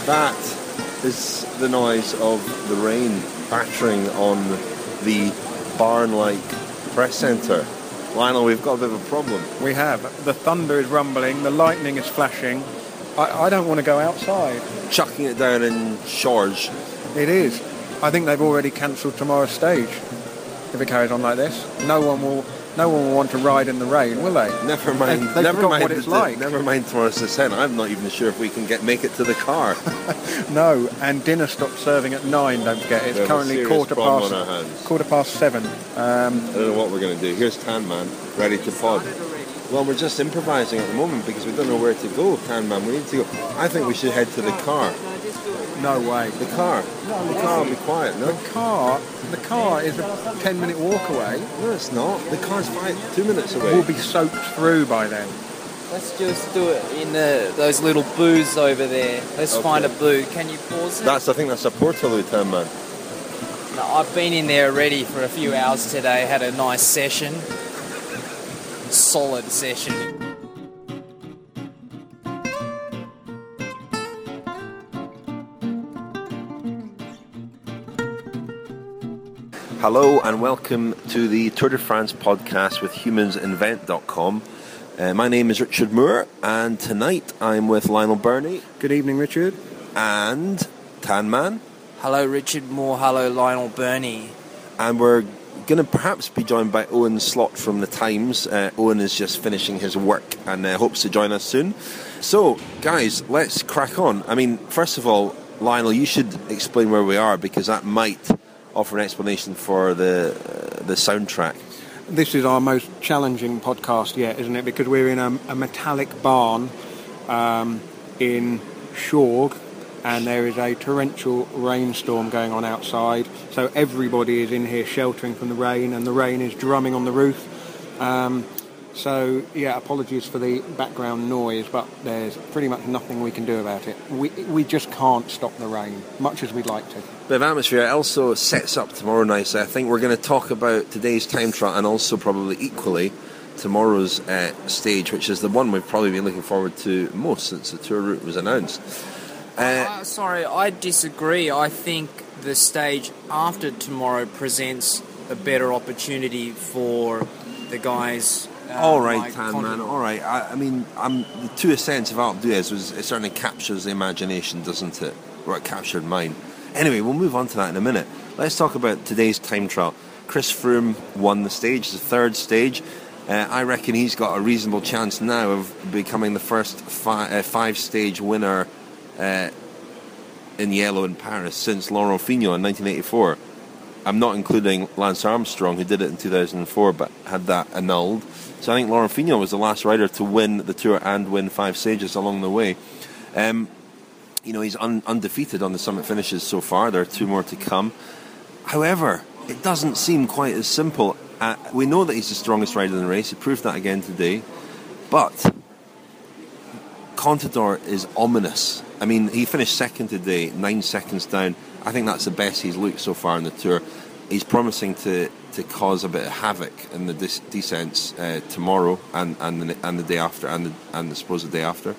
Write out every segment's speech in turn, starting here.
That is the noise of the rain battering on the barn-like press centre. Lionel, we've got a bit of a problem. We have. The thunder is rumbling, the lightning is flashing. I don't want to go outside. Chucking it down in Shorge. It is. I think they've already cancelled tomorrow's stage. If it carries on like this, no one will want to ride in the rain, will they? Never mind. They've Never mind what it's like. Never mind tomorrow's descent. I'm not even sure if we can make it to the car. No, and dinner stopped serving at 9. Don't forget, it's currently quarter past 7. I don't know what we're going to do. Here's Tan Man, ready to pod. Well, we're just improvising at the moment because we don't know where to go, Tan Man. We need to go. I think we should head to the car. No way. The car. The car will be quiet, no? The car is a 10-minute walk away. No, it's not. The car's 2 minutes away. We'll be soaked through by then. Let's just do it in those little booths over there. Let's find a booth. Can you pause it? I think that's a Portaloo, Tan Man. No, I've been in there already for a few hours today. Had a nice session. Solid session. Hello and welcome to the Tour de France podcast with humansinvent.com. My name is Richard Moore and tonight I'm with Lionel Burney. Good evening, Richard. And Tan Man. Hello, Richard Moore. Hello, Lionel Burney. And we're going to perhaps be joined by Owen Slot from The Times. Owen is just finishing his work and hopes to join us soon. So, guys, let's crack on. I mean, first of all, Lionel, you should explain where we are because that might offer an explanation for the soundtrack. This is our most challenging podcast yet, isn't it? Because we're in a metallic barn in Shorge, and there is a torrential rainstorm going on outside. So everybody is in here sheltering from the rain, and the rain is drumming on the roof. Apologies for the background noise, but there's pretty much nothing we can do about it. We just can't stop the rain, much as we'd like to. Bit of atmosphere. It also sets up tomorrow night. I think we're going to talk about today's time trial and also probably equally tomorrow's stage, which is the one we've probably been looking forward to most since the tour route was announced. Sorry, I disagree. I think the stage after tomorrow presents a better opportunity for the guys. All right, Tan Man. All right. I mean, the two ascents of Alpe d'Huez it certainly captures the imagination, doesn't it? Or it captured mine. Anyway, we'll move on to that in a minute. Let's talk about today's time trial. Chris Froome won the stage, the third stage. I reckon he's got a reasonable chance now of becoming the first five-stage winner in yellow in Paris since Laurent Fignon in 1984. I'm not including Lance Armstrong, who did it in 2004 but had that annulled. So I think Laurent Fignon was the last rider to win the Tour and win 5 stages along the way. He's undefeated on the summit finishes so far. There are 2 more to come. However, it doesn't seem quite as simple. We know that he's the strongest rider in the race. He proved that again today. But Contador is ominous. I mean, he finished second today, 9 seconds down. I think that's the best he's looked so far in the Tour. He's promising to cause a bit of havoc in the descents tomorrow and the day after and the supposed day after.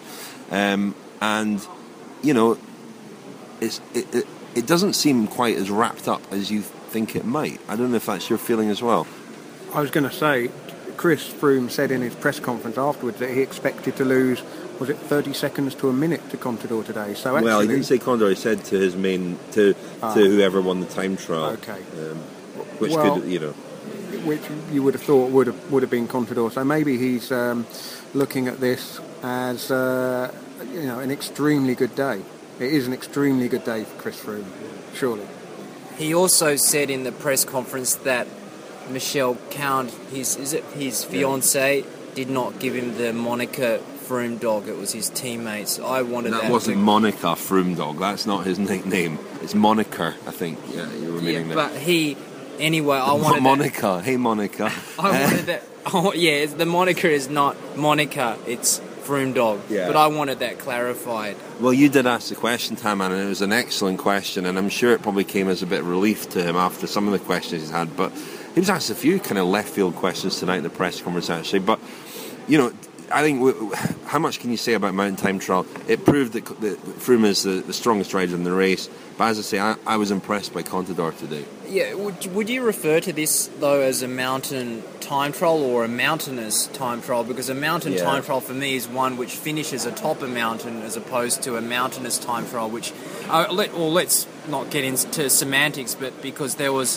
It doesn't seem quite as wrapped up as you think it might. I don't know if that's your feeling as well. I was going to say, Chris Froome said in his press conference afterwards that he expected to lose, was it 30 seconds to a minute to Contador today? So actually, well, he didn't say Contador. He said to his to whoever won the time trial. Okay. Which you would have thought would have been Contador. So maybe he's looking at this as an extremely good day. It is an extremely good day for Chris Froome, surely. He also said in the press conference that Michelle Count, his fiancée, did not give him the moniker Froome Dog. It was his teammates. I wanted that. That wasn't Monica Froome Dog. That's not his nickname. It's moniker, I think. Yeah, you were meaning that. But anyway, I wanted Monica. That. Hey, Monica. I wanted that. Oh, yeah, the moniker is not Monica. It's Froome Dog. Yeah. But I wanted that clarified. Well, you did ask the question, Tan Man, and it was an excellent question, and I'm sure it probably came as a bit of relief to him after some of the questions he's had. But he was asked a few kind of left field questions tonight in the press conference, actually. But I think how much can you say about mountain time trial? It proved that Froome is the strongest rider in the race. But as I say, I was impressed by Contador today. Yeah, would you refer to this, though, as a mountain time trial or a mountainous time trial? Because a mountain time trial for me is one which finishes atop a mountain as opposed to a mountainous time trial, which... let's not get into semantics, but because there was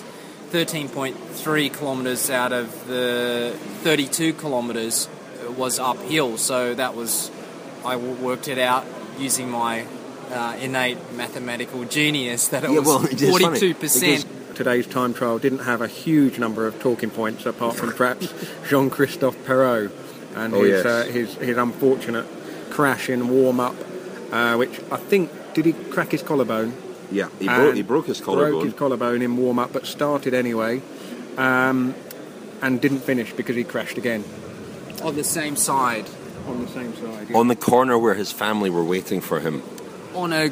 13.3 kilometres out of the 32 kilometres was uphill, so that was... I worked it out using my innate mathematical genius that it was 42%. Today's time trial didn't have a huge number of talking points apart from perhaps Jean-Christophe Perrault and his unfortunate crash in warm-up, which I think, did he crack his collarbone? Yeah, he broke his collarbone. Broke his collarbone in warm-up, but started anyway, and didn't finish because he crashed again. On the same side. On the same side, yeah. On the corner where his family were waiting for him. On a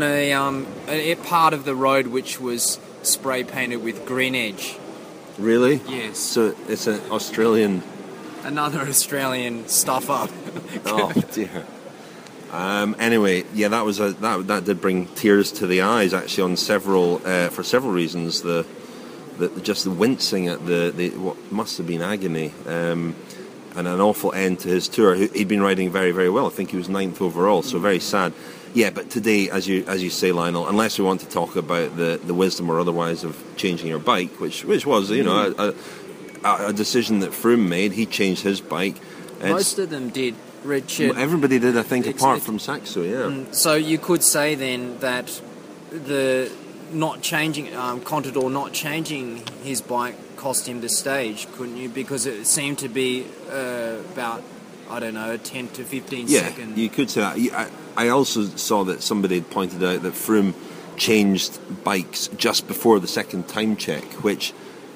part of the road which was spray painted with green edge. Really? Yes. So it's an Australian... Another Australian stuff up. Oh dear. Anyway, yeah, that did bring tears to the eyes actually on for several reasons. Just the wincing at the what must have been agony, and an awful end to his tour. He'd been riding very, very well. I think he was 9th overall, so very sad. Yeah, but today, as you say, Lionel, unless we want to talk about the wisdom or otherwise of changing your bike, which was a decision that Froome made. He changed his bike. Most of them did, Richard. Everybody did, I think, apart from Saxo. Yeah. So you could say then that the not changing Contador not changing his bike cost him the stage, couldn't you? Because it seemed to be about, I don't know, 10 to 15 seconds. Yeah, you could say that. I also saw that somebody had pointed out that Froome changed bikes just before the second time check, which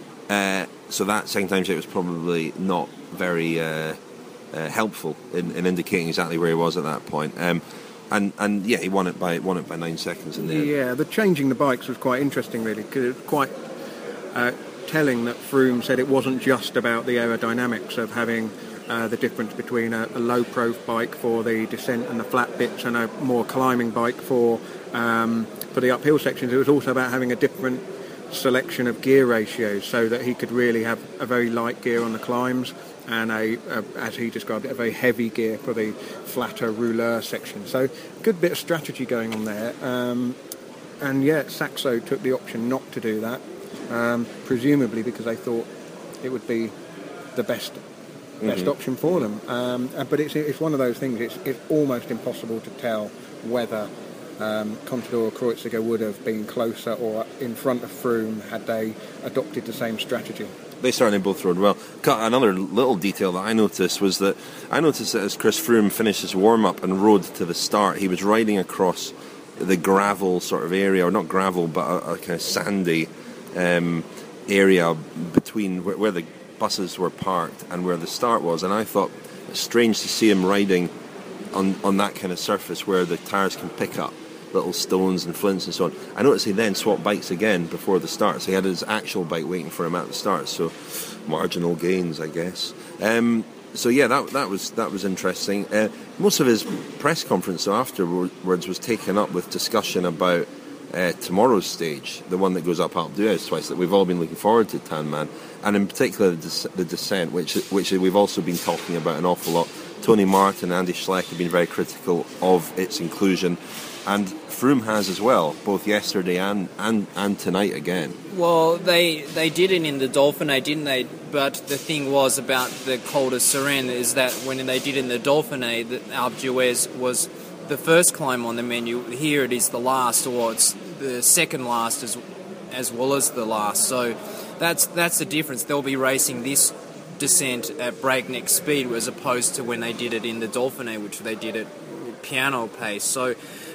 so that second time check was probably not very helpful in indicating exactly where he was at that point. And yeah, he won it by 9 seconds in the end. Yeah, the changing the bikes was quite interesting, really, because it was quite telling that Froome said it wasn't just about the aerodynamics of having the difference between a low-prof bike for the descent and the flat bits and a more climbing bike for the uphill sections. It was also about having a different selection of gear ratios so that he could really have a very light gear on the climbs and as he described it, a very heavy gear for the flatter rouleur section. So good bit of strategy going on there. And yet Saxo took the option not to do that, presumably because they thought it would be the best option for them. But it's one of those things, it's almost impossible to tell whether Contador or Kreuziger would have been closer or in front of Froome had they adopted the same strategy. They certainly both rode well. Another little detail that I noticed was that as Chris Froome finished his warm-up and rode to the start, he was riding across the gravel sort of area, or not gravel, but a kind of sandy area between where the buses were parked and where the start was. And I thought it's strange to see him riding on that kind of surface where the tyres can pick up little stones and flints and so on. I noticed he then swapped bikes again before the start, so he had his actual bike waiting for him at the start, so marginal gains, I guess. So yeah, that was interesting. Most of his press conference afterwards was taken up with discussion about tomorrow's stage, the one that goes up Alpe d'Huez twice, that we've all been looking forward to, Tan Man, and in particular the descent, which we've also been talking about an awful lot. Tony Martin and Andy Schleck have been very critical of its inclusion, and Froome has as well, both yesterday and tonight again. Well, they did it in the Dauphiné, didn't they? But the thing was about the Col de Suresnes is that when they did it in the Dauphiné, the Alpe d'Huez was the first climb on the menu. Here it is the last, or it's the second last as well as the last. So that's the difference. They'll be racing this descent at breakneck speed as opposed to when they did it in the Dauphiné, which they did at piano pace. So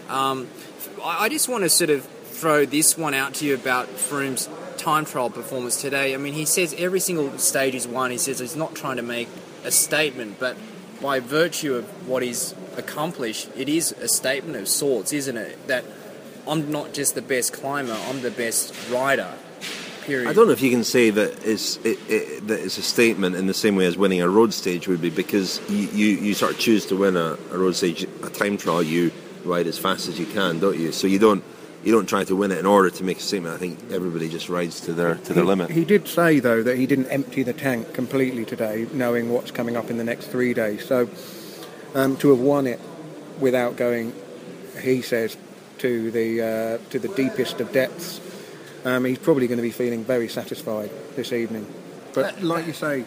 I just want to sort of throw this one out to you about Froome's time trial performance today. I mean, he says every single stage is won. He says he's not trying to make a statement, but by virtue of what he's accomplished, it is a statement of sorts, isn't it? That I'm not just the best climber, I'm the best rider, period. I don't know if you can say that that it's a statement in the same way as winning a road stage would be, because you sort of choose to win a road stage, a time trial, you ride as fast as you can, don't you? So you don't try to win it in order to make a statement. I think everybody just rides to their limit. He did say, though, that he didn't empty the tank completely today, knowing what's coming up in the next 3 days. So to have won it without going, he says, to the deepest of depths, he's probably going to be feeling very satisfied this evening. But like you say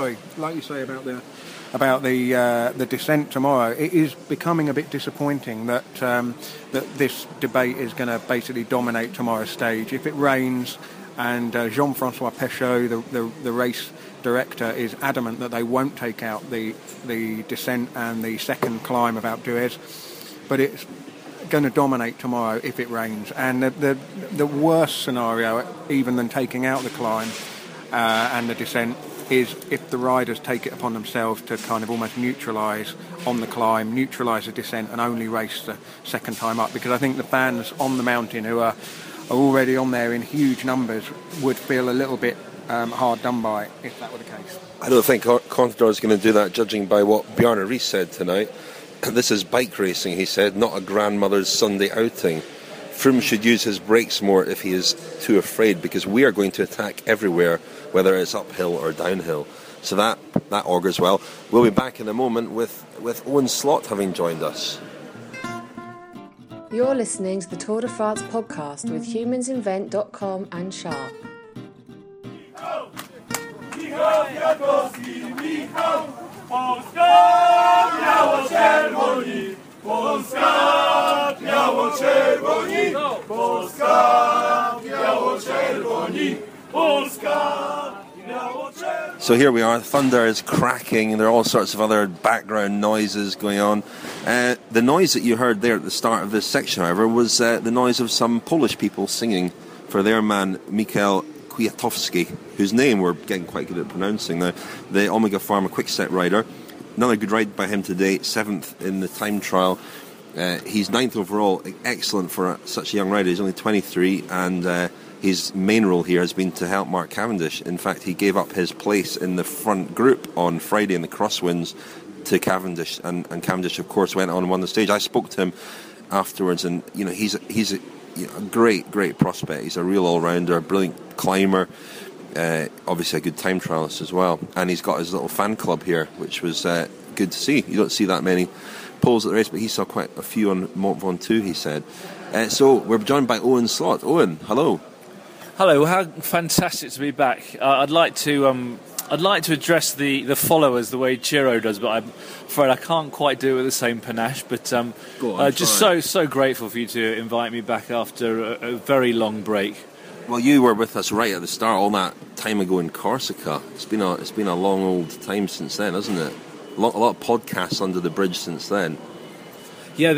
about the descent tomorrow, it is becoming a bit disappointing that this debate is going to basically dominate tomorrow's stage. If it rains, and Jean-Francois Péchot, the race director, is adamant that they won't take out the descent and the second climb of Alpe d'Huez, but it's going to dominate tomorrow if it rains. And the worst scenario, even than taking out the climb and the descent, is if the riders take it upon themselves to kind of almost neutralise on the climb, neutralise the descent, and only race the second time up. Because I think the fans on the mountain, who are already on there in huge numbers, would feel a little bit hard done by if that were the case. I don't think Contador is going to do that, judging by what Bjarne Riis said tonight. This is bike racing, he said, not a grandmother's Sunday outing. Froome should use his brakes more if he is too afraid, because we are going to attack everywhere, whether it's uphill or downhill. So that augurs well. We'll be back in a moment with Owen Slot having joined us. You're listening to the Tour de France podcast with humansinvent.com and Sharp. So here we are, thunder is cracking, and there are all sorts of other background noises going on. The noise that you heard there at the start of this section, however, was the noise of some Polish people singing for their man Michał Kwiatkowski, whose name we're getting quite good at pronouncing now, the Omega Pharma Quickstep rider. Another good ride by him today, 7th in the time trial. He's 9th overall, excellent for such a young rider. He's only 23, and his main role here has been to help Mark Cavendish. In fact, he gave up his place in the front group on Friday in the crosswinds to Cavendish, and Cavendish, of course, went on and won the stage. I spoke to him afterwards, and he's a great prospect. He's a real all-rounder, a brilliant climber, obviously a good time trialist as well. And he's got his little fan club here, which was good to see. You don't see that many Poles at the race, but he saw quite a few on Mont Ventoux, he said. So we're joined by Owen Slot. Owen, hello. Hello, how fantastic to be back. I'd like to address the followers the way Giro does, but I'm afraid I can't quite do it with the same panache. But just so grateful for you to invite me back after a very long break. Well, you were with us right at the start, all that time ago in Corsica. It's been a long old time since then, hasn't it? A lot of podcasts under the bridge since then. Yeah,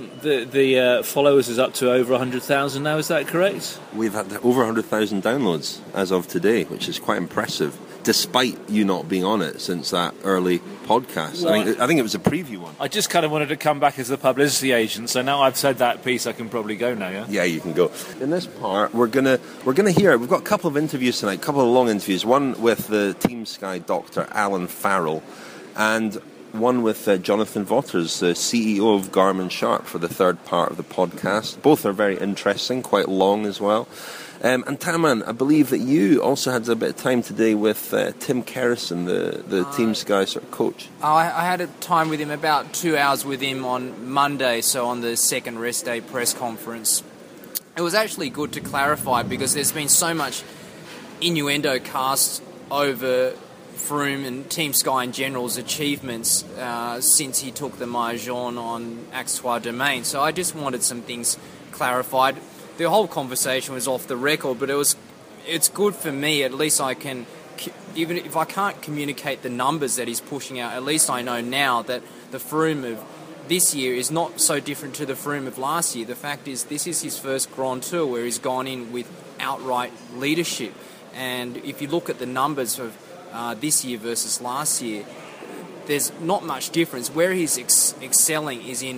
the followers is up to over 100,000 now. Is that correct? We've had over 100,000 downloads as of today, which is quite impressive, despite you not being on it since that early podcast. Well, I think it was a preview one. I just kind of wanted to come back as the publicity agent, so now I've said that piece, I can probably go now. Yeah. Yeah, you can go. In this part, we're gonna hear. We've got a couple of interviews tonight, a couple of long interviews. One with the Team Sky doctor Alan Farrell, and one with Jonathan Vaughters, the CEO of Garmin Sharp, for the third part of the podcast. Both are very interesting, quite long as well. And Taman, I believe that you also had a bit of time today with Tim Kerrison, the Team Sky sort of coach. I had a time with him, about 2 hours with him on Monday, so on the second rest day press conference. It was actually good to clarify, because there's been so much innuendo cast over Froome and Team Sky in general's achievements since he took the Maillot Jaune on Axe Trois Domaines. So I just wanted some things clarified. The whole conversation was off the record, but it's good for me. At least I can, even if I can't communicate the numbers that he's pushing out, at least I know now that the Froome of this year is not so different to the Froome of last year. The fact is, this is his first Grand Tour where he's gone in with outright leadership. And if you look at the numbers of this year versus last year, there's not much difference. Where he's excelling is in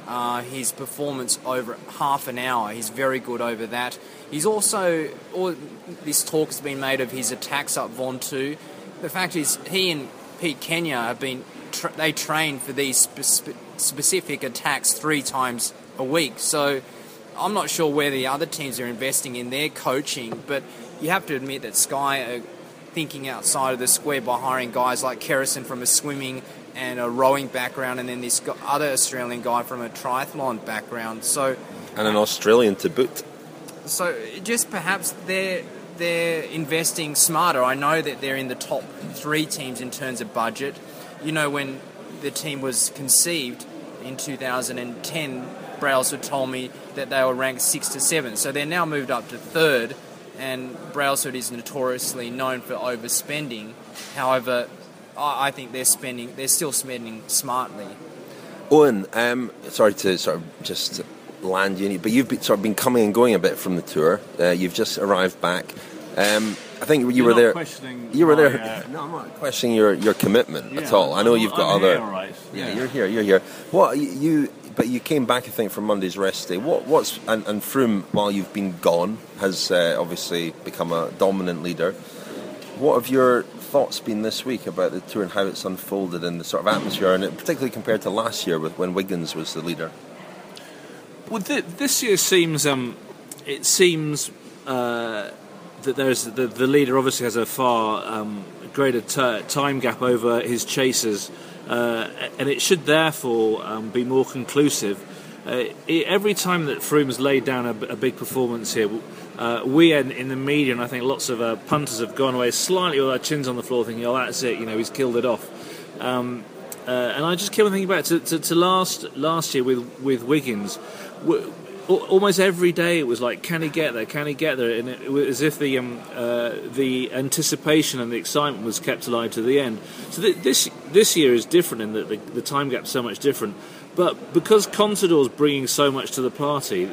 his performance over half an hour. He's very good over that. He's also, all this talk has been made of his attacks up Ventoux. The fact is, he and Pete Kenya have been, they train for these specific attacks 3 times a week. So I'm not sure where the other teams are investing in their coaching, but you have to admit that Sky are thinking outside of the square by hiring guys like Kerrison from a swimming and a rowing background, and then this other Australian guy from a triathlon background. So, and an Australian to boot. So just perhaps they're investing smarter. I know that they're in the top 3 teams in terms of budget. You know, when the team was conceived in 2010, Brailsford told me that they were ranked 6th to 7th. So they're now moved up to 3rd, and Brailsford is notoriously known for overspending. However, I think they're still spending smartly. Owen, sorry to sort of just land you, but you've been coming and going a bit from the tour. You've just arrived back. I think you were there. You were there. No, I'm not questioning your commitment at all. I know you've got other. Here, right. Yeah, you're here. What But you came back, I think, from Monday's rest day. And Froome, while you've been gone, has obviously become a dominant leader. What have your thoughts been this week about the tour and how it's unfolded and the sort of atmosphere, and particularly compared to last year when Wiggins was the leader? Well, this year seems that there's the leader obviously has a far greater time gap over his chasers, and it should therefore be more conclusive. Every time that Froome's laid down a big performance here, we in the media, and I think lots of punters have gone away slightly with our chins on the floor thinking, oh, that's it, he's killed it off. And I just kept on thinking back to last year with Wiggins. Almost every day it was like, can he get there? And it was as if the anticipation and the excitement was kept alive to the end. So this year is different in that the time gap's so much different. But because Contador's bringing so much to the party,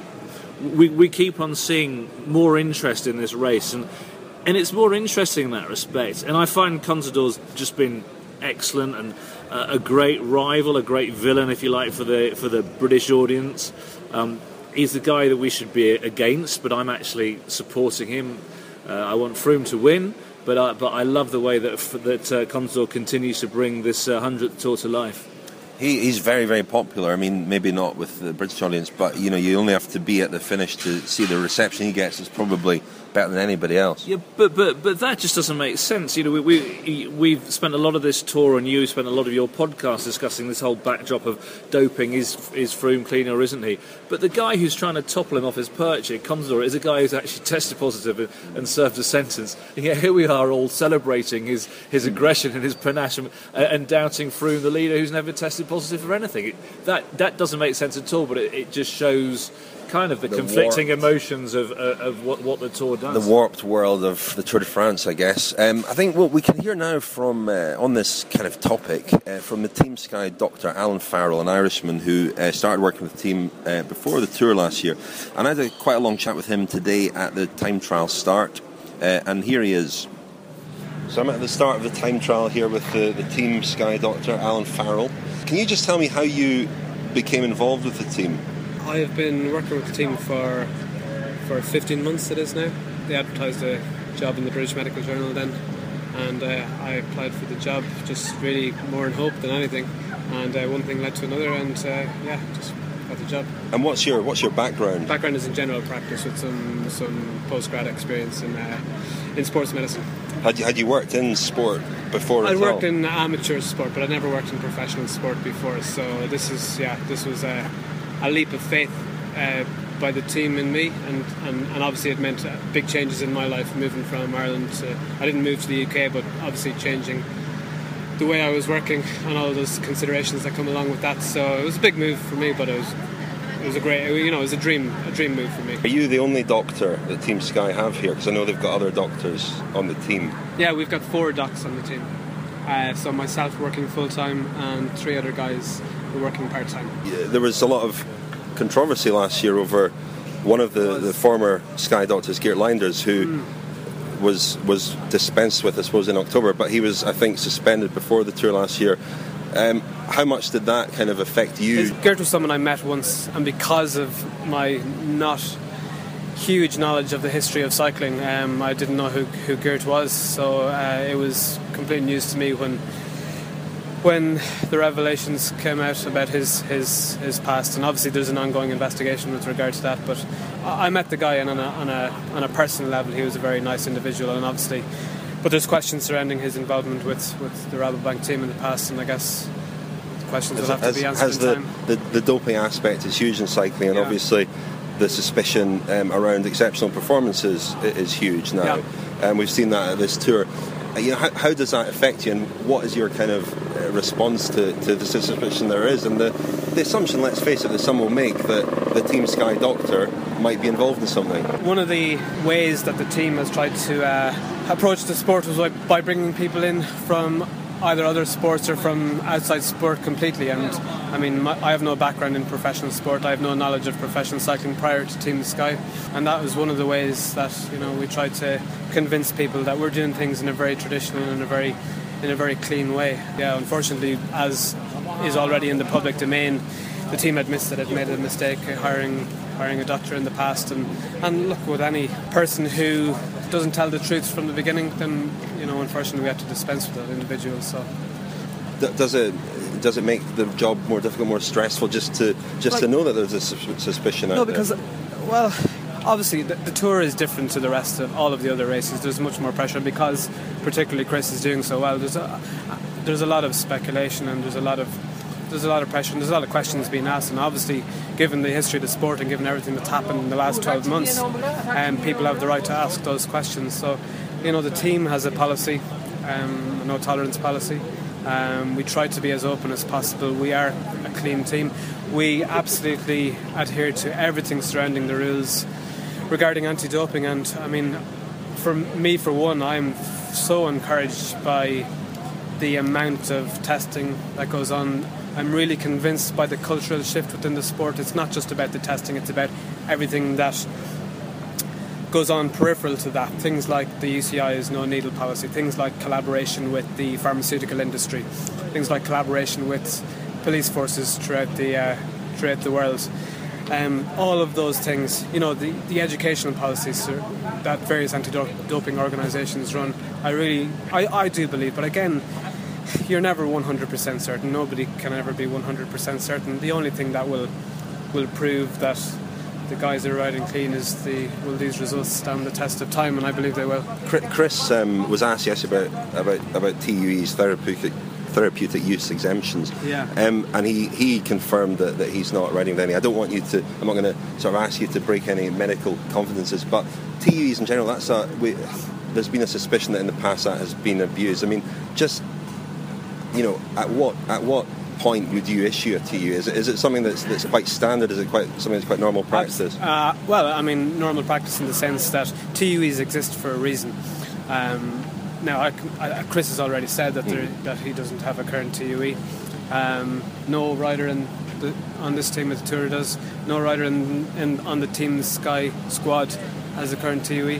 we keep on seeing more interest in this race, and it's more interesting in that respect. And I find Contador's just been excellent and a great rival, a great villain, if you like, for the British audience. He's the guy that we should be against, but I'm actually supporting him. I want Froome to win, but I love the way that Contador continues to bring this 100th Tour to life. He's very, very popular. I mean, maybe not with the British audience, but you only have to be at the finish to see the reception he gets. Is probably better than anybody else. Yeah, but that just doesn't make sense. We've spent a lot of this tour, and you spent a lot of your podcast discussing this whole backdrop of doping. Is Froome clean or isn't he? But the guy who's trying to topple him off his perch here, Contador, is a guy who's actually tested positive and served a sentence. And yet here we are all celebrating his aggression and his panache and doubting Froome, the leader who's never tested positive for anything. That doesn't make sense at all, but it just shows kind of the conflicting emotions of what the Tour does. The warped world of the Tour de France, I guess. I think what we can hear now from on this kind of topic from the Team Sky doctor, Alan Farrell, an Irishman who started working with the team before the Tour last year. And I had quite a long chat with him today at the time trial start. And here he is. So I'm at the start of the time trial here with the Team Sky doctor, Alan Farrell. Can you just tell me how you became involved with the team? I have been working with the team for 15 months it is now. They advertised a job in the British Medical Journal then, and I applied for the job just really more in hope than anything, and one thing led to another, and just got the job. And what's your background? Background is in general practice with some post-grad experience in sports medicine. Had you worked in sport before? I'd worked in amateur sport, but I never worked in professional sport before, so this was a leap of faith by the team and me, and obviously it meant big changes in my life, moving from Ireland I didn't move to the UK, but obviously changing the way I was working and all those considerations that come along with that. So it was a big move for me, but it was a great, it was a dream move for me. Are you the only doctor that Team Sky have here? Because I know they've got other doctors on the team. Yeah, we've got 4 docs on the team. So myself working full-time and 3 other guys who are working part-time. Yeah, there was a lot of controversy last year over one of the former Sky doctors, Geert Leinders, who was dispensed with, I suppose, in October, but he was, I think, suspended before the Tour last year How much did that kind of affect you? Gert was someone I met once, and because of my not huge knowledge of the history of cycling, I didn't know who Gert was, so it was complete news to me when the revelations came out about his past. And obviously there's an ongoing investigation with regard to that, but I met the guy, and on a personal level he was a very nice individual, and obviously, but there's questions surrounding his involvement with the Rabobank team in the past, and I guess questions will have to be answered in time. The doping aspect is huge in cycling, and obviously the suspicion around exceptional performances is huge now, and we've seen that at this tour. How does that affect you, and what is your kind of response to the suspicion there is, and the assumption, let's face it, that some will make that the Team Sky doctor might be involved in something? One of the ways that the team has tried to approach the sport was by bringing people in from either other sports or from outside sport completely. And I mean, I have no background in professional sport. I have no knowledge of professional cycling prior to Team Sky, and that was one of the ways that we tried to convince people that we're doing things in a very traditional and in a very clean way. Yeah, unfortunately, as is already in the public domain, the team admits that it made a mistake hiring a doctor in the past, and look, with any person who doesn't tell the truth from the beginning, then unfortunately we have to dispense with that individual. So does it make the job more difficult, more stressful, just to know that there's a suspicion out there? No, because obviously the tour is different to the rest of all of the other races. There's much more pressure because particularly Chris is doing so well. There's a lot of speculation, and there's a lot of pressure, and there's a lot of questions being asked, and obviously given the history of the sport and given everything that's happened in the last 12 months, people have the right to ask those questions. So the team has a policy, a no tolerance policy. We try to be as open as possible. We are a clean team. We absolutely adhere to everything surrounding the rules regarding anti-doping, and I mean, for me, for one, I'm so encouraged by the amount of testing that goes on. I'm really convinced by the cultural shift within the sport. It's not just about the testing, it's about everything that goes on peripheral to that. Things like the UCI's no needle policy, things like collaboration with the pharmaceutical industry, things like collaboration with police forces throughout the world. All of those things, the educational policies that various anti-doping organisations run, I do believe, but again, you're never 100% certain. Nobody can ever be 100% certain. The only thing that will prove that the guys are riding clean is will these results stand the test of time, and I believe they will. Chris was asked yesterday about TUE's therapeutic use exemptions, and he confirmed that he's not riding with any. I'm not going to sort of ask you to break any medical confidences, but TUEs in general, there's been a suspicion that in the past that has been abused. I mean, just at what point would you issue a TUE? Is it something that's quite standard? Is it something that's quite normal practice? Well, I mean, normal practice in the sense that TUEs exist for a reason. Now, Chris has already said that he doesn't have a current TUE. No rider on this team of the tour does. No rider on the Team Sky squad has a current TUE.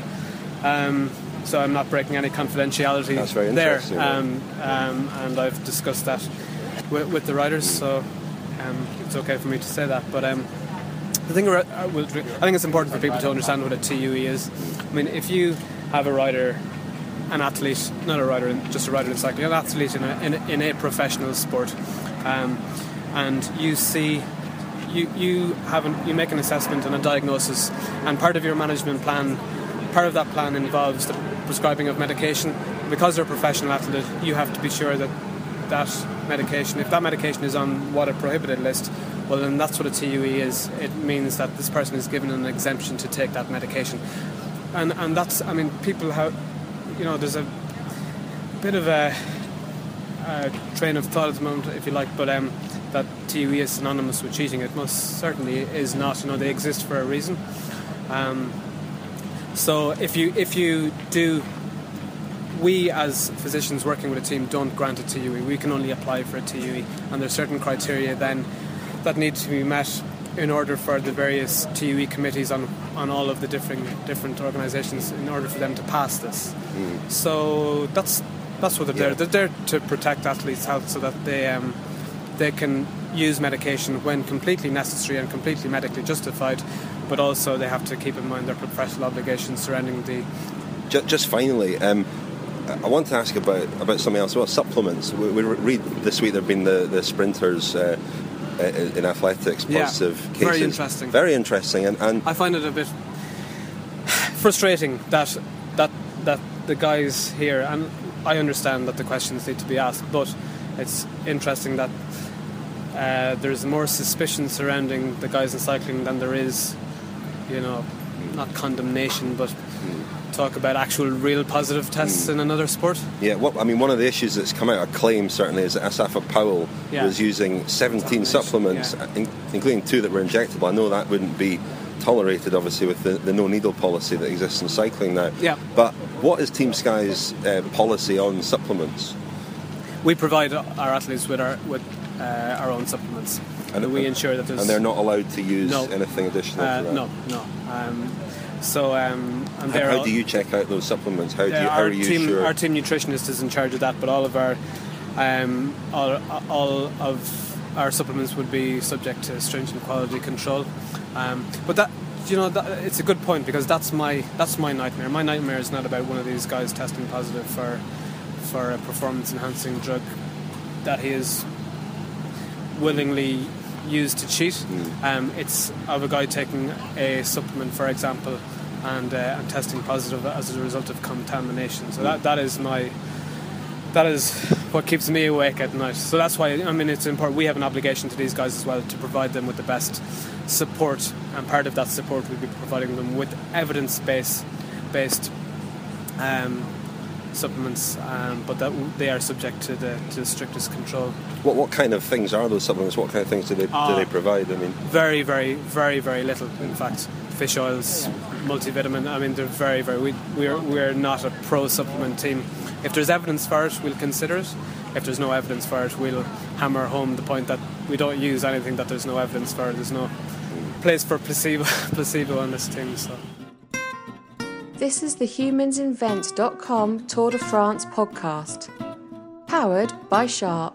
So I'm not breaking any confidentiality. That's very there. interesting. And I've discussed that with the riders, so it's okay for me to say that. But I think it's important for people to understand what a TUE is. I mean, if you have a rider, an athlete, not a rider, just a rider in cycling, an athlete in a professional sport, and you see, you make an assessment and a diagnosis, and part of your management plan, part of that plan involves the prescribing of medication. Because you're a professional athlete, you have to be sure that medication, if that medication is on what a prohibited list, well, then that's what a TUE is. It means that this person is given an exemption to take that medication, and that's, I mean, people have, there's a bit of a train of thought at the moment, if you like, but that TUE is synonymous with cheating. It most certainly is not. They exist for a reason. So if you do, we as physicians working with a team don't grant a TUE. We can only apply for a TUE, and there's certain criteria then that need to be met in order for the various TUE committees on all of the different organisations, in order for them to pass this. So that's That's what they're there. They're there to protect athletes' health so that they can use medication when completely necessary and completely medically justified, but also they have to keep in mind their professional obligations surrounding the... Just finally, I want to ask about something else. Well, supplements. We read this week there have been the sprinters in athletics positive cases. Very interesting. Very interesting, and I find it a bit frustrating that the guys here, and I understand that the questions need to be asked, but it's interesting that there's more suspicion surrounding the guys in cycling than there is, not condemnation, but talk about actual real positive tests in another sport. Yeah, one of the issues that's come out, a claim certainly, is that Asafa Powell was using 17 supplements, including 2 that were injectable. I know that wouldn't be tolerated, obviously, with the no-needle policy that exists in cycling now. Yeah. But what is Team Sky's policy on supplements? We provide our athletes with our own supplements. And we ensure that there's... And they're not allowed to use anything additional to that? No. How do you check out those supplements? How are you sure? Our team nutritionist is in charge of that, but all of our supplements would be subject to stringent quality control. But that it's a good point, because that's my nightmare. My nightmare is not about one of these guys testing positive for a performance-enhancing drug that he is willingly used to cheat. It's of a guy taking a supplement, for example, and testing positive as a result of contamination. So that is what keeps me awake at night. So that's why it's important. We have an obligation to these guys as well to provide them with the best support, and part of that support will be providing them with evidence-based supplements, but that they are subject to the strictest control. What kind of things are those supplements? What kind of things do they provide? Very, very, very, very little. In fact, fish oils, multivitamin. They're very, very. We're not a pro supplement team. If there's evidence for it, we'll consider it. If there's no evidence for it, we'll hammer home the point that we don't use anything that there's no evidence for. There's no place for placebo on this team. So. This is the humansinvent.com Tour de France podcast, powered by Sharp.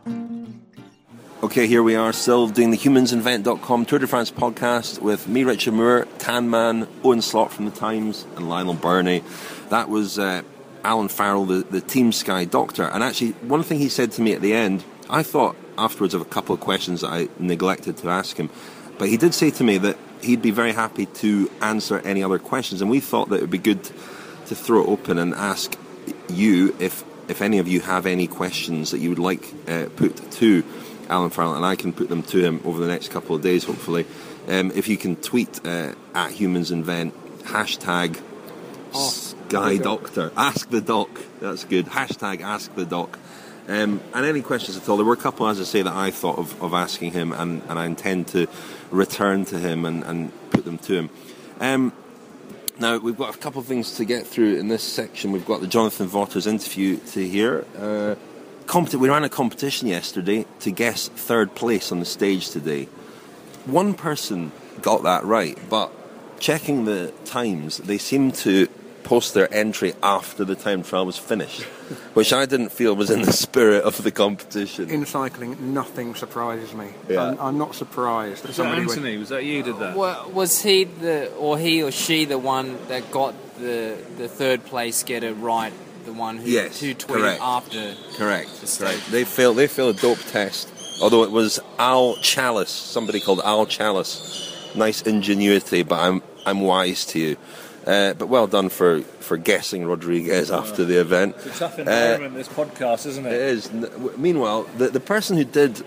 Okay, here we are still doing the humansinvent.com Tour de France podcast with me, Richard Moore, Tan Man, Owen Slot from The Times, and Lionel Burney. That was Alan Farrell, the Team Sky doctor. And actually, one thing he said to me at the end, I thought afterwards of a couple of questions that I neglected to ask him, but he did say to me that he'd be very happy to answer any other questions, and we thought that it would be good to throw it open and ask you if any of you have any questions that you would like put to Alan Farrell, and I can put them to him over the next couple of days, hopefully. If you can tweet at HumansInvent, hashtag Sky Doctor, Ask the Doc, that's good, hashtag Ask the Doc. And any questions at all. There were a couple, as I say, that I thought of asking him, and I intend to return to him and put them to him. Now, we've got a couple of things to get through in this section. We've got the Jonathan Vaughters interview to hear. We ran a competition yesterday to guess third place on the stage today. One person got that right, but checking the times, they seem to post their entry after the time trial was finished, which I didn't feel was in the spirit of the competition. In cycling, nothing surprises me. Yeah. I'm not surprised that Was that somebody Anthony? Was that you did that? Was he or she the one that got the third place getter right? The one who tweeted correct. after. Correct. They failed a dope test. Although it was Al Chalice, somebody called Al Chalice. Nice ingenuity, but I'm wise to you. But well done for guessing Rodriguez after the event. It's a tough environment, this podcast, isn't it? It is. Meanwhile, the person who did,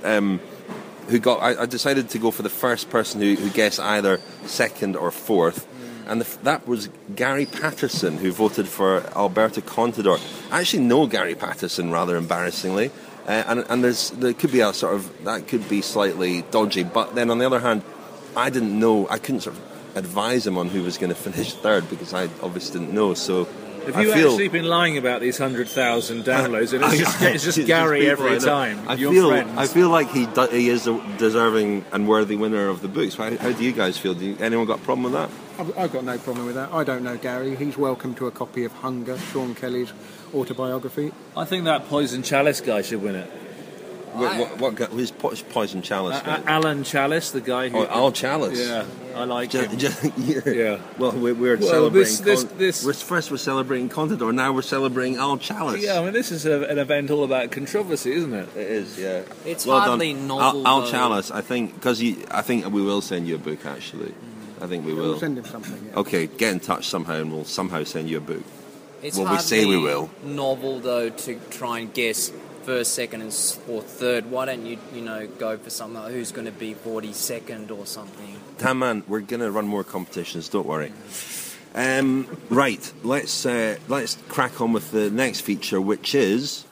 I decided to go for the first person who guessed either second or fourth, and that was Gary Patterson, who voted for Alberto Contador. I actually know Gary Patterson, rather embarrassingly, and there could be a sort of, that could be slightly dodgy, but then on the other hand, I didn't know, I couldn't sort of advise him on who was going to finish third, because I obviously didn't know. So Have you actually been lying about these 100,000 downloads? And it's just Gary every time. I feel like he is a deserving and worthy winner of the books. How do you guys feel? Anyone got a problem with that? I've got no problem with that. I don't know Gary. He's welcome to a copy of Hunger, Sean Kelly's autobiography. I think that Poison Chalice guy should win it. What guy? Who's Poison Chalice? Alan Chalice, the guy who... Al Chalice. Yeah, I like him. Yeah. Well, we're celebrating... We're celebrating Contador, now we're celebrating Al Chalice. Yeah, I mean, this is an event all about controversy, isn't it? It is, yeah. It's hardly novel, Al Chalice, I think we will send you a book, actually. I think we will. We'll send him something, yeah. Okay, get in touch somehow and we'll somehow send you a book. It's we say we will. Novel, though, to try and guess first, second, or third. Why don't you go for something like who's going to be 42nd or something? Tam man, we're going to run more competitions. Don't worry. Right, let's crack on with the next feature, which is.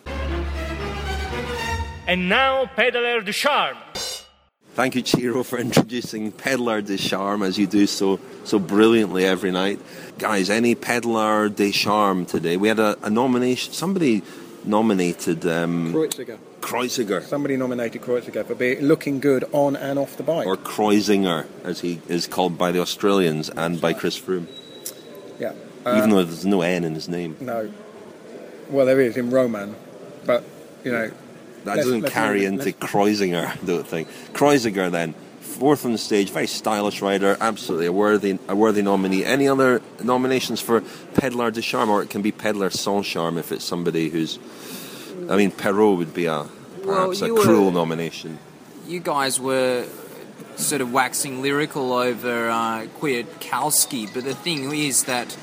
And now, Peddler de Charme. Thank you, Chiro, for introducing Peddler de Charme as you do so brilliantly every night. Guys, any Peddler de Charme today? We had a nomination. Somebody nominated Kreuziger. Somebody nominated Kreuziger for looking good on and off the bike. Or Kreuziger, as he is called by the Australians and by Chris Froome. Yeah. Even though there's no N in his name. No. Well, there is in Roman, but, That doesn't carry into Kreuziger, I don't think. Kreuziger, then, fourth on the stage, very stylish rider, absolutely a worthy nominee. Any other nominations for Peddler de Charme, or it can be Peddler sans charme if it's somebody who's... I mean, Perrault would be perhaps a cruel nomination. You guys were sort of waxing lyrical over Kwiatkowski, but the thing is that...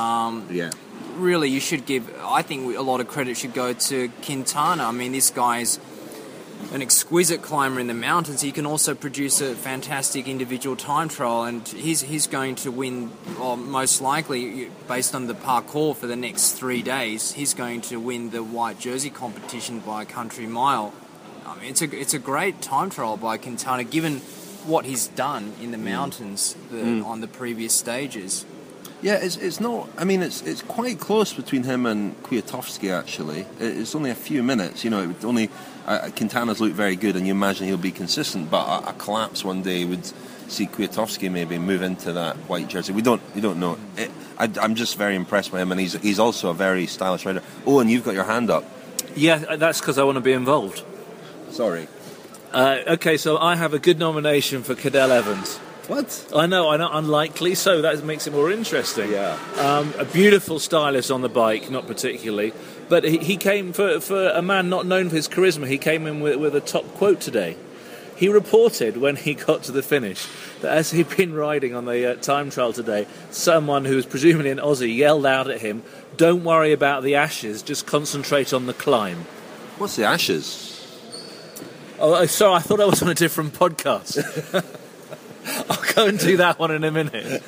Really, you should give... I think a lot of credit should go to Quintana. I mean, this guy's an exquisite climber in the mountains. He can also produce a fantastic individual time trial, and he's going to win, or most likely, based on the parcours for the next 3 days, he's going to win the white jersey competition by a country mile. I mean, it's a great time trial by Quintana, given what he's done in the mountains on the previous stages. Yeah, it's not... I mean, it's quite close between him and Kwiatkowski, actually. It's only a few minutes, Quintana's looked very good, and you imagine he'll be consistent, but a collapse one day would see Kwiatkowski maybe move into that white jersey. We don't know. I'm just very impressed by him, and he's also a very stylish rider. Oh, and you've got your hand up. Yeah, that's because I want to be involved. Sorry. Okay, so I have a good nomination for Cadel Evans. What? I know, unlikely, so that makes it more interesting. Yeah. A beautiful stylist on the bike, not particularly, but he came, for a man not known for his charisma, he came in with a top quote today. He reported when he got to the finish that as he'd been riding on the time trial today, someone who was presumably an Aussie yelled out at him, "Don't worry about the ashes, just concentrate on the climb." What's the ashes? Oh, sorry, I thought I was on a different podcast. I'll go and do that one in a minute.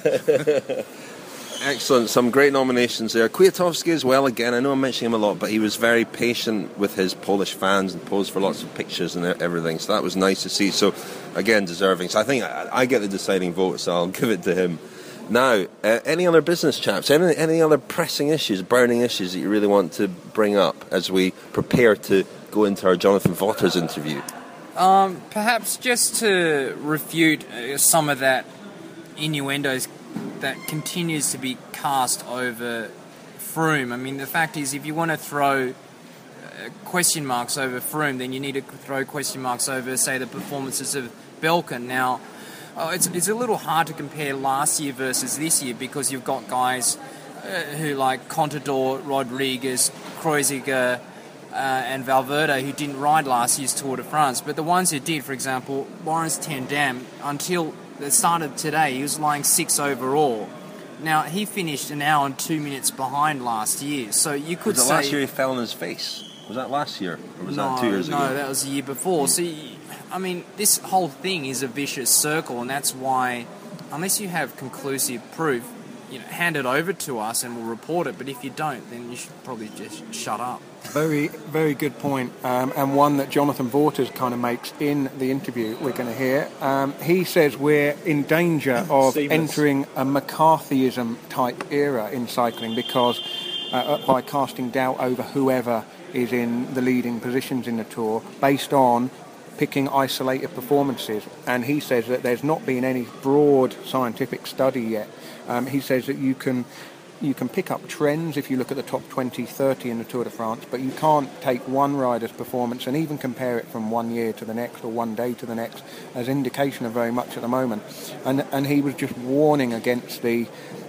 Excellent. Some great nominations there. Kwiatkowski as well, again. I know I'm mentioning him a lot, but he was very patient with his Polish fans and posed for lots of pictures and everything. So that was nice to see. So, again, deserving. So I think I get the deciding vote, so I'll give it to him. Now, any other business chaps? Any other pressing issues, burning issues that you really want to bring up as we prepare to go into our Jonathan Vaughters interview? Perhaps just to refute some of that innuendos that continues to be cast over Froome. I mean, the fact is, if you want to throw question marks over Froome, then you need to throw question marks over, say, the performances of Belkin. Now, it's a little hard to compare last year versus this year because you've got guys who like Contador, Rodriguez, Kreuziger, and Valverde, who didn't ride last year's Tour de France. But the ones who did, for example, Laurens ten Dam, until the start of today, he was lying 6th overall. Now, he finished an hour and 2 minutes behind last year. So you could say... last year he fell on his face? Was that last year? Or was that 2 years ago? No, that was the year before. So, I mean, this whole thing is a vicious circle, and that's why, unless you have conclusive proof, hand it over to us and we'll report it. But if you don't, then you should probably just shut up. Very, very good point, and one that Jonathan Vaughters kind of makes in the interview we're going to hear. He says we're in danger of entering a McCarthyism type era in cycling because by casting doubt over whoever is in the leading positions in the Tour based on picking isolated performances. And he says that there's not been any broad scientific study yet. He says that you can pick up trends if you look at the top 20, 30 in the Tour de France, but you can't take one rider's performance and even compare it from one year to the next or one day to the next as indication of very much at the moment. And he was just warning against the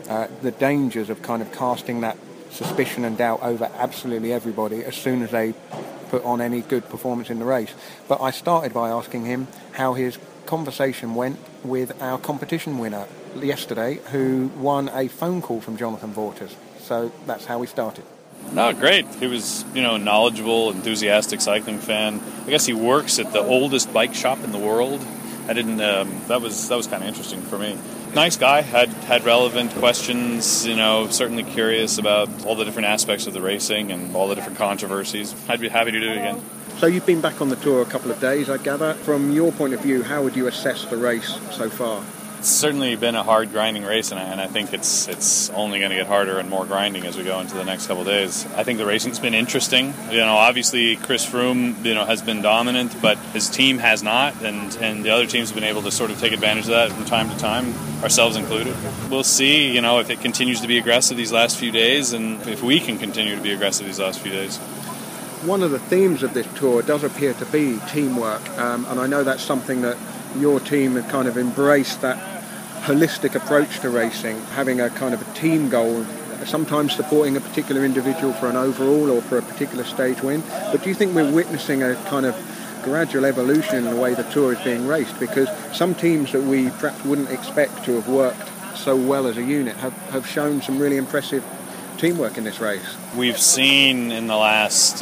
dangers of kind of casting that suspicion and doubt over absolutely everybody as soon as they put on any good performance in the race. But I started by asking him how his conversation went with our competition winner yesterday, who won a phone call from Jonathan Vaughters. So that's how we started. No, great. He was, knowledgeable, enthusiastic cycling fan. I guess he works at the oldest bike shop in the world. I didn't. That was kind of interesting for me. Nice guy. Had relevant questions. Certainly curious about all the different aspects of the racing and all the different controversies. I'd be happy to do it again. So you've been back on the Tour a couple of days, I gather. From your point of view, how would you assess the race so far? It's certainly been a hard grinding race, and I think it's only going to get harder and more grinding as we go into the next couple of days. I think the racing's been interesting. Obviously Chris Froome, has been dominant, but his team has not, and the other teams have been able to sort of take advantage of that from time to time, ourselves included. We'll see, if it continues to be aggressive these last few days, and if we can continue to be aggressive these last few days. One of the themes of this Tour does appear to be teamwork, and I know that's something that your team have kind of embraced, that holistic approach to racing, having a kind of a team goal, sometimes supporting a particular individual for an overall or for a particular stage win. But do you think we're witnessing a kind of gradual evolution in the way the Tour is being raced? Because some teams that we perhaps wouldn't expect to have worked so well as a unit have shown some really impressive teamwork in this race. We've seen in the last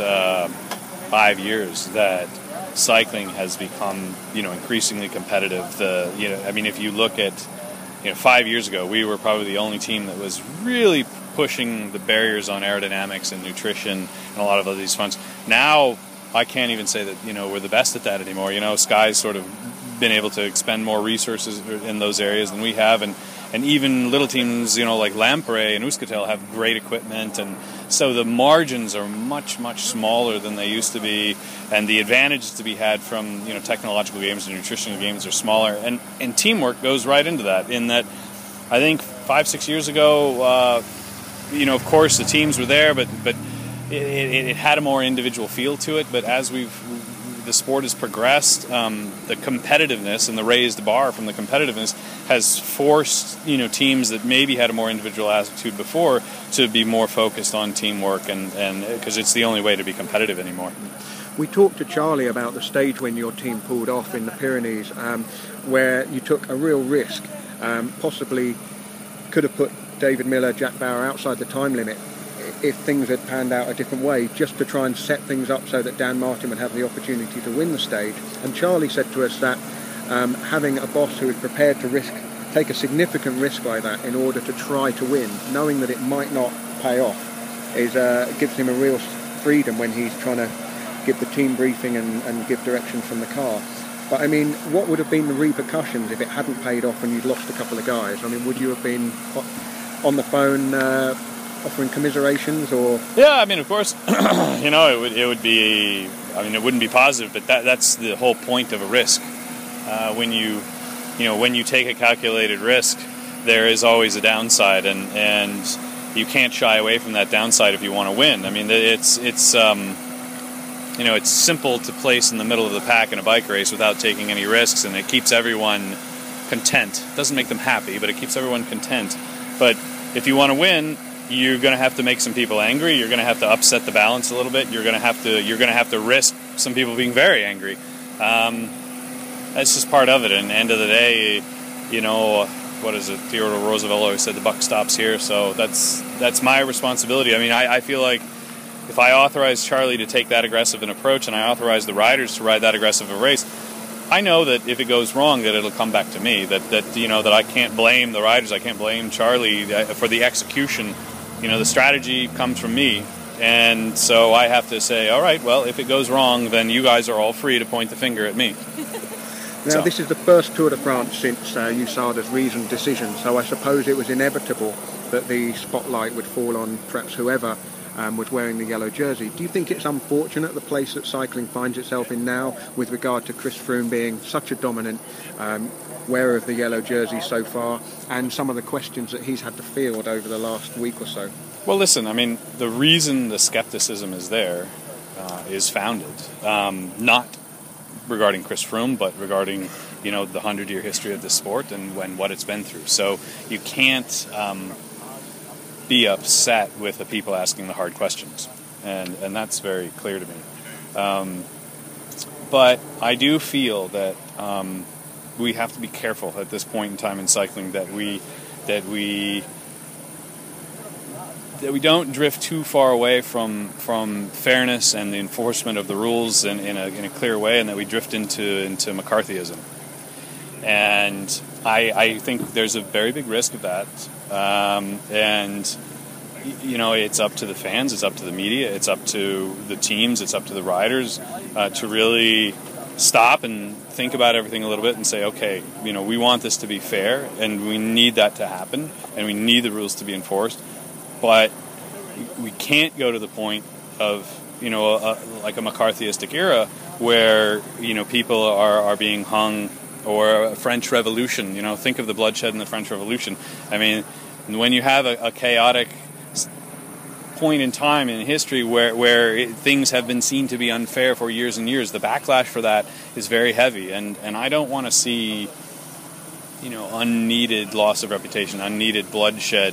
5 years that cycling has become, increasingly competitive. If you look at, 5 years ago, we were probably the only team that was really pushing the barriers on aerodynamics and nutrition and a lot of these fronts. Now, I can't even say that, we're the best at that anymore. Sky's sort of been able to expend more resources in those areas than we have, and even little teams, like Lampre and Euskaltel have great equipment, and so the margins are much, much smaller than they used to be, and the advantages to be had from, technological games and nutritional games are smaller, and teamwork goes right into that, in that I think 5-6 years ago, of course the teams were there, but it had a more individual feel to it, but as the sport has progressed, the competitiveness and the raised bar from the competitiveness has forced teams that maybe had a more individual attitude before to be more focused on teamwork, and because it's the only way to be competitive anymore. We talked to Charlie about the stage when your team pulled off in the Pyrenees, where you took a real risk, possibly could have put David Miller, Jack Bauer outside the time limit if things had panned out a different way, just to try and set things up so that Dan Martin would have the opportunity to win the stage. And Charlie said to us that having a boss who is prepared to take a significant risk like that in order to try to win, knowing that it might not pay off, gives him a real freedom when he's trying to give the team briefing and give direction from the car. But I mean, what would have been the repercussions if it hadn't paid off and you'd lost a couple of guys? I mean, would you have been on the phone offering commiserations, or? Yeah, I mean, of course, it would be. I mean, it wouldn't be positive, but that's the whole point of a risk. When you take a calculated risk, there is always a downside, and you can't shy away from that downside if you want to win. I mean, it's simple to place in the middle of the pack in a bike race without taking any risks, and it keeps everyone content. It doesn't make them happy, but it keeps everyone content. But if you want to win, you're going to have to make some people angry. You're going to have to upset the balance a little bit. You're going to have to risk some people being very angry. That's just part of it. And at the end of the day, what is it? Theodore Roosevelt always said the buck stops here. So that's my responsibility. I mean, I feel like if I authorize Charlie to take that aggressive an approach, and I authorize the riders to ride that aggressive a race, I know that if it goes wrong, that it'll come back to me. That I can't blame the riders. I can't blame Charlie for the execution. The strategy comes from me, and so I have to say, all right, well, if it goes wrong, then you guys are all free to point the finger at me. Now, this is the first Tour de France since USADA's reasoned decision, so I suppose it was inevitable that the spotlight would fall on perhaps whoever was wearing the yellow jersey. Do you think it's unfortunate, the place that cycling finds itself in now, with regard to Chris Froome being such a dominant wearer of the yellow jersey so far, and some of the questions that he's had to field over the last week or so? Well, listen, I mean, the reason the skepticism is there is founded, not regarding Chris Froome, but regarding, the 100-year history of the sport and what it's been through. So you can't be upset with the people asking the hard questions, and that's very clear to me. But I do feel that we have to be careful at this point in time in cycling that we don't drift too far away from fairness and the enforcement of the rules in a clear way, and that we drift into McCarthyism. And I think there's a very big risk of that. And it's up to the fans, it's up to the media, it's up to the teams, it's up to the riders to really stop and think about everything a little bit and say, okay, we want this to be fair, and we need that to happen, and we need the rules to be enforced. But we can't go to the point of, like a McCarthyistic era where, people are being hung, or a French Revolution. Think of the bloodshed in the French Revolution. I mean, when you have a chaotic point in time in history where things have been seen to be unfair for years and years, the backlash for that is very heavy. And I don't want to see, unneeded loss of reputation, unneeded bloodshed,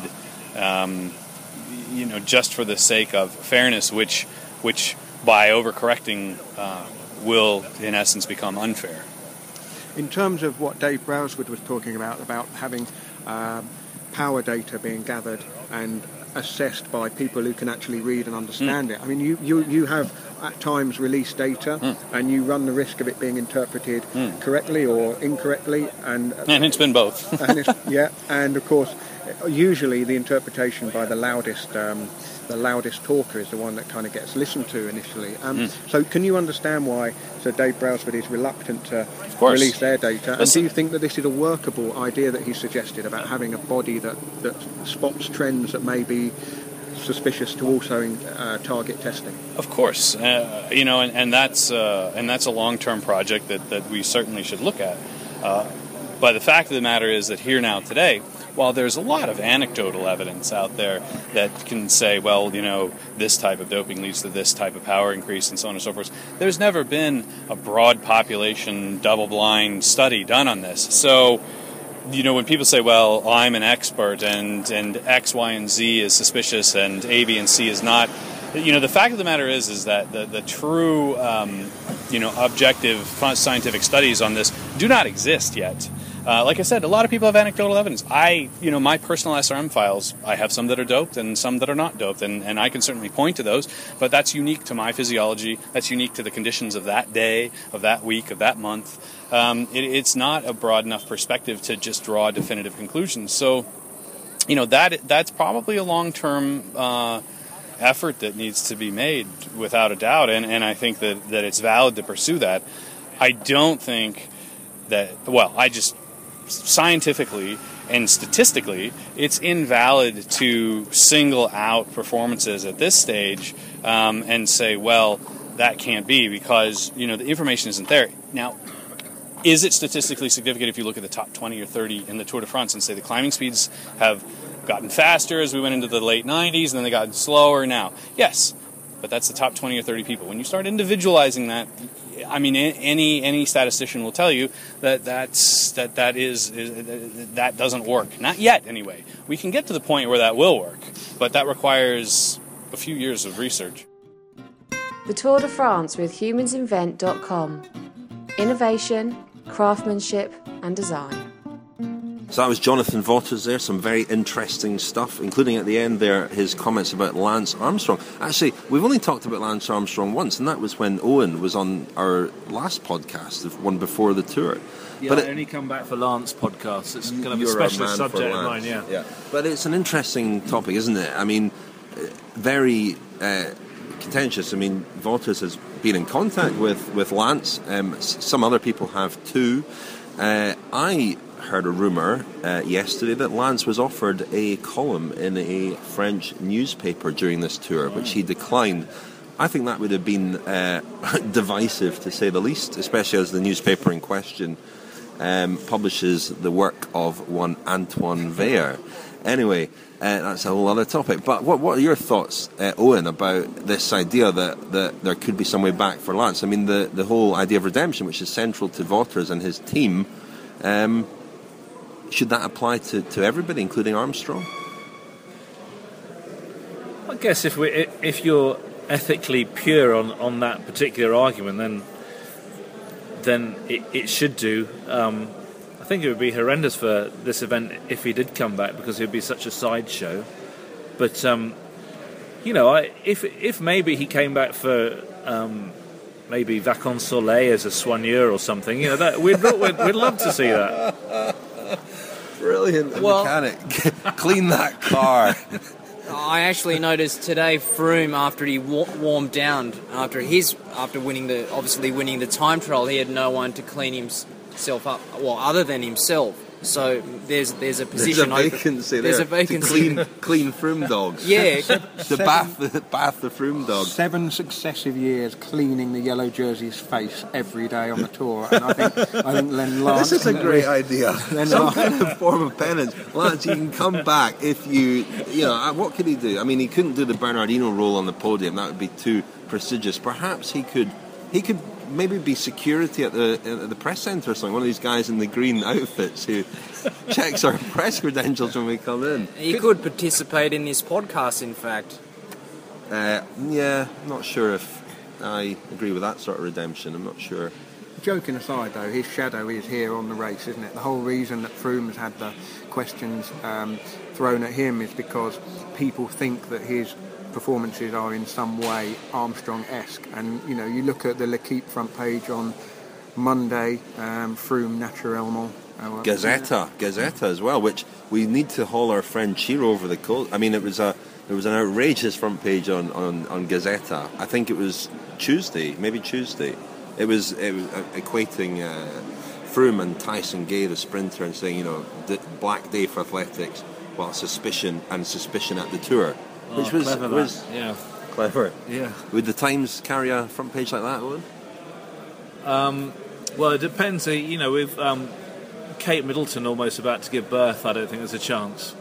just for the sake of fairness, which by overcorrecting will, in essence, become unfair. In terms of what Dave Brailsford was talking about having power data being gathered and assessed by people who can actually read and understand it. I mean, you have at times released data, and you run the risk of it being interpreted correctly or incorrectly, and it's been both. And of course, usually the interpretation by the loudest talker is the one that kind of gets listened to initially. So can you understand why Sir Dave Brailsford is reluctant to release their data? And do you think that this is a workable idea that he suggested about having a body that spots trends that may be suspicious to also target testing? Of course, and that's a long-term project that we certainly should look at. But the fact of the matter is that here now today, while there's a lot of anecdotal evidence out there that can say, well, this type of doping leads to this type of power increase and so on and so forth, there's never been a broad population double-blind study done on this. So, when people say, well, I'm an expert and X, Y, and Z is suspicious and A, B, and C is not, the fact of the matter is that the true, objective scientific studies on this do not exist yet. Like I said, a lot of people have anecdotal evidence. My personal SRM files, I have some that are doped and some that are not doped, and I can certainly point to those, but that's unique to my physiology, that's unique to the conditions of that day, of that week, of that month. It's not a broad enough perspective to just draw definitive conclusions. So, that's probably a long-term effort that needs to be made, without a doubt, and I think that it's valid to pursue that. I don't think that, scientifically and statistically, it's invalid to single out performances at this stage and say, well, that can't be because, the information isn't there. Now, is it statistically significant if you look at the top 20 or 30 in the Tour de France and say the climbing speeds have gotten faster as we went into the late 90s and then they got slower now? Yes, but that's the top 20 or 30 people. When you start individualizing that, I mean, any statistician will tell you that doesn't work. Not yet, anyway. We can get to the point where that will work, but that requires a few years of research. The Tour de France with humansinvent.com. Innovation, craftsmanship and design. So that was Jonathan Vaughters there, some very interesting stuff, including at the end there his comments about Lance Armstrong. Actually, we've only talked about Lance Armstrong once, and that was when Owen was on our last podcast, the one before the Tour. Yeah, but I only come back for Lance podcasts. It's kind of a specialist subject of mine, yeah. But it's an interesting topic, isn't it? I mean, very contentious. I mean, Wouters has been in contact with Lance. Some other people have too. I heard a rumour yesterday that Lance was offered a column in a French newspaper during this tour, which he declined. I think that would have been divisive, to say the least, especially as the newspaper in question publishes the work of one Antoine Weyer. Anyway, that's a whole other topic. But what are your thoughts, Owen, about this idea that there could be some way back for Lance? I mean, the whole idea of redemption, which is central to Wouters and his team, should that apply to everybody, including Armstrong? I guess if you're ethically pure on that particular argument, then it should do. I think it would be horrendous for this event if he did come back, because it would be such a sideshow. But if maybe he came back for maybe Vacances Soleil as a soigneur or something, that we'd love to see that. Brilliant, mechanic. Clean that car. I actually noticed today Froome, after he warmed down after winning the time trial, he had no one to clean himself up, well, other than himself. So there's a position. There's a vacancy there. There's a vacancy. To clean Froome dogs. Yeah. to bath the Froome dog. 7 successive years cleaning the yellow jersey's face every day on the tour, and I think Len Lance. This is a great idea. Some kind of form of penance. Lance, you can come back if you what could he do? I mean, he couldn't do the Bernardino roll on the podium. That would be too prestigious. Perhaps he could maybe be security at the press centre or something. One of these guys in the green outfits who checks our press credentials when we come in. He could participate in this podcast, in fact. Yeah, I'm not sure if I agree with that sort of redemption. I'm not sure. Joking aside, though, his shadow is here on the race, isn't it? The whole reason that Froome's had the questions thrown at him is because people think that his performances are in some way Armstrong-esque, and you look at the L'Equipe front page on Monday, Froome naturellement, Gazzetta as well, which we need to haul our friend Chiro over the coat. I mean, there was an outrageous front page on Gazzetta. I think it was Tuesday. It was equating Froome and Tyson Gay, the sprinter, and saying the black day for athletics, well, suspicion at the Tour. Which was clever. Clever. Yeah. Would the Times carry a front page like that, Owen? Well, it depends. With Kate Middleton almost about to give birth, I don't think there's a chance.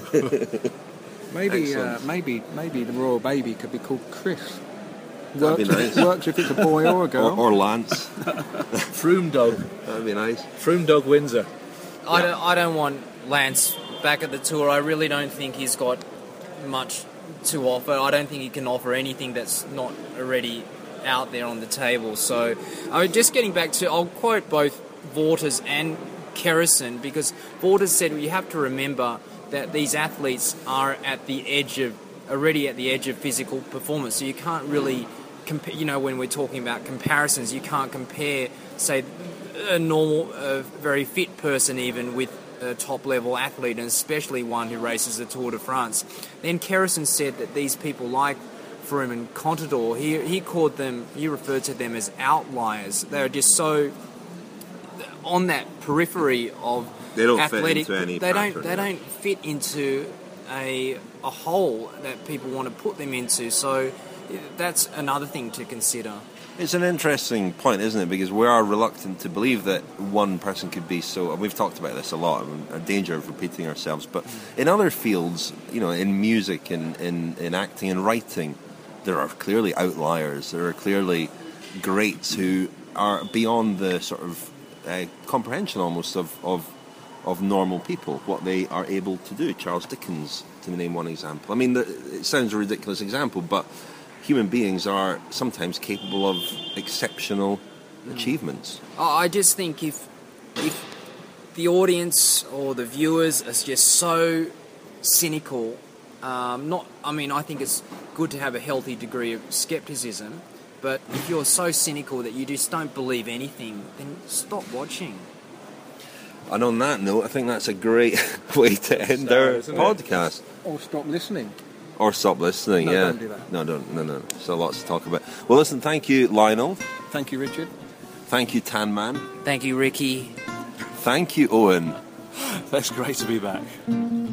Maybe the royal baby could be called Chris. That'd be nice. Works if it's a boy or a girl. Or Lance. Froome dog. That'd be nice. Froome dog Windsor. I don't want Lance back at the Tour. I really don't think he's got much to offer. I don't think he can offer anything that's not already out there on the table. So, just getting back to, I'll quote both Wouters and Kerrison, because Wouters said, you have to remember that these athletes are already at the edge of physical performance. So you can't really compare. When we're talking about comparisons, you can't compare, say, a normal, very fit person even with a top-level athlete, and especially one who races the Tour de France. Then Kerrison said that these people like Froome and Contador, he referred to them as outliers. They're just so on that periphery of athletic. They don't fit into a hole that people want to put them into. So that's another thing to consider. It's an interesting point, isn't it? Because we are reluctant to believe that one person could be so... We've talked about this a lot, a danger of repeating ourselves. But in other fields, in music, in acting and writing, there are clearly outliers. There are clearly greats who are beyond the sort of comprehension almost of normal people, what they are able to do. Charles Dickens, to name one example. I mean, it sounds a ridiculous example, but human beings are sometimes capable of exceptional achievements. I just think if the audience or the viewers are just so cynical, I think it's good to have a healthy degree of skepticism, but if you're so cynical that you just don't believe anything, then stop watching. And on that note, I think that's a great way to end our podcast. Or stop listening. Or stop listening, No, yeah. don't do that. No. So lots to talk about. Well, listen, thank you, Lionel. Thank you, Richard. Thank you, Tan Man. Thank you, Ricky. Thank you, Owen. That's great to be back.